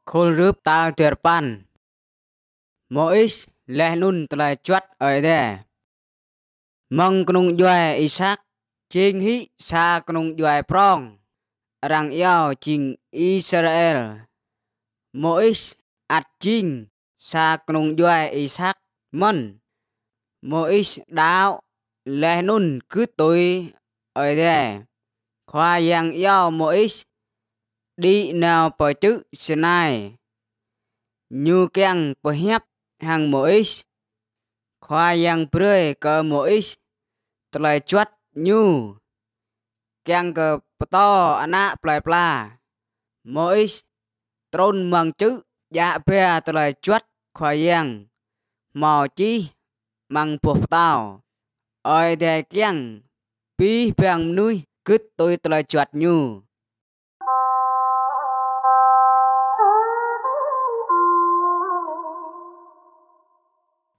khôn rướp ta tuyệt pan mỗi lẽ nun tlại chuất ở đây mong knung doài Isaac chinh hi sa knung doài prong rang yao chinh Israel mỗi ắt chinh sa knung doài Isaac mân mỗi đạo lẽ nun cứ tôi ở đây khoa yang yao mỗi đi nào bởi chữ Sinai như keng bởi hiếp hàng mỗi khoa yang bơi cơ mỗi tlại chuất như keng cơ to ana plai pla mỗi trôn mang chữ dạ bè tlại chuất khoa yang mò chi mang buộc tao ơi để keng pi bèng nuôi cứt tôi tlại chuất như